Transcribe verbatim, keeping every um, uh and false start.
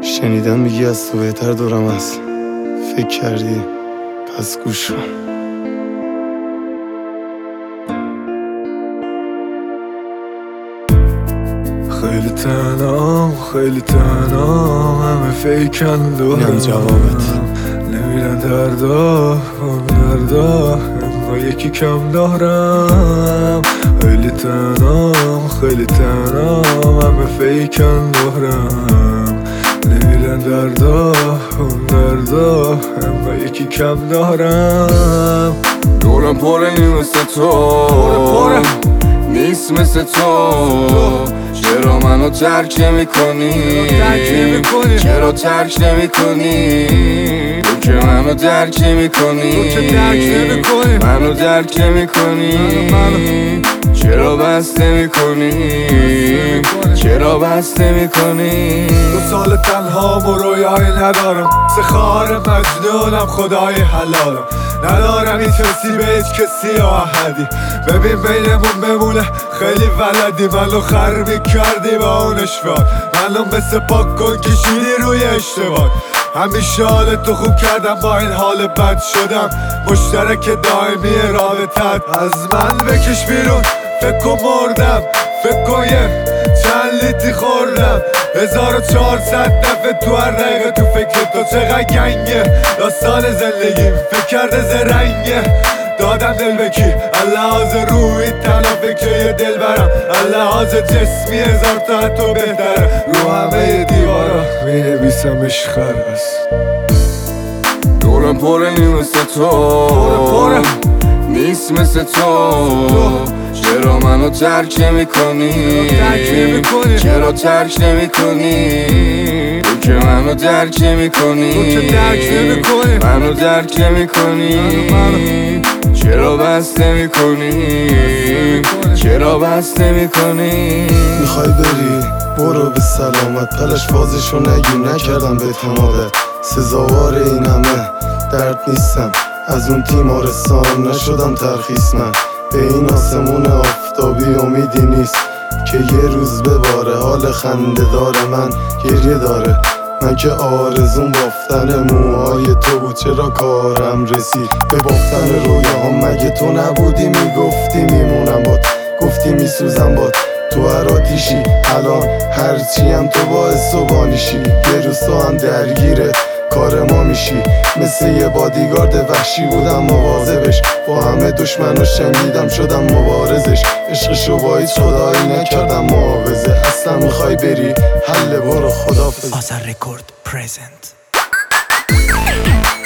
شنیدم میگی از تو بهتر دورم هست. فکر کردی پس گوش کن. خیلی تنام خیلی تنام همه فیکن دورم. اینم جوابت. نمیرن دردا اون دردا اما یکی کم دارم. خیلی تنام خیلی تنام همه فیکن دورم. نمیرن دردا اون دردا اما یکی کم دارم. دورم پره نی مثل تو، پره نیست مثل تو. چرا منو ترک نمی کنی؟ چرا ترک نمی کنی؟ تو که منو درک نمی کنی، منو درک نمی کنی. چرا بس نمی کنی؟ چرا بس نمی کنی؟ دو سال تنها و رویایی ندارم، سه خواهر مجنونم خدای حلالم. ندارم این ترسی به هیچ کسی یا احدی. ببین بینمون بمونه خیلی ولدی. منو خر میکردی با اون اشوار، منو مثل پاک کن کشیدی روی اشتباه. همیشه حالتو خوب کردم با این حال بد شدم. مشترک دائمی رابطت از من بکش بیرون. فکر کن مردم، فکر کن یه چند لیتی خوردم. هزار و چهارصد دفعه تو هر دقیقه تو فکر تو. چقدر گنگه داستان زندگیم، فکر کرده زرنگه. دادم دل به کی؟ اللحاظ روحی تنها فکر یه دل برم. اللحاظ جسمی هزار تا حتی بهتره. رو همه دیوارا می نویسم عشق است. دورم پره نی مثل تو، پره نیست مثل تو. چرا منو ترک نمی کنی؟ چرا ترک نمی کنی؟ تو که منو درک نمی کنی، منو درک نمی کنی. چرا بس نمی کنی؟ چرا بس نمی کنی؟ میخوای بری برو به سلامت. پلش فازشو نگیر نکردم به تمادت. سزاوار این همه درد نیستم، از اون تیمارستان نشدم ترخیص. من به این آسمون آفتابی امیدی نیست که یه روز بباره. حال خنده داره من گریه داره. من که آرزون بافتن موهای تو بود، چرا کارم رسید به بافتن رویاهام. مگه تو نبودی میگفتی میمونم باد، گفتی میسوزم باد تو هر آتیشی. الان هرچی هم تو باعث و بانیشی. یه روز تو هم درگیره کار ما میشی. مثل یه بادیگارد وحشی بودم مواظبش. با همه دشمناش جنگیدم شدم مبارزش. عشقشو با هیچ خدایی نکردم محافظه. اصلا میخوای بری حل برو خدافظ. آذر رکورد پرزنت.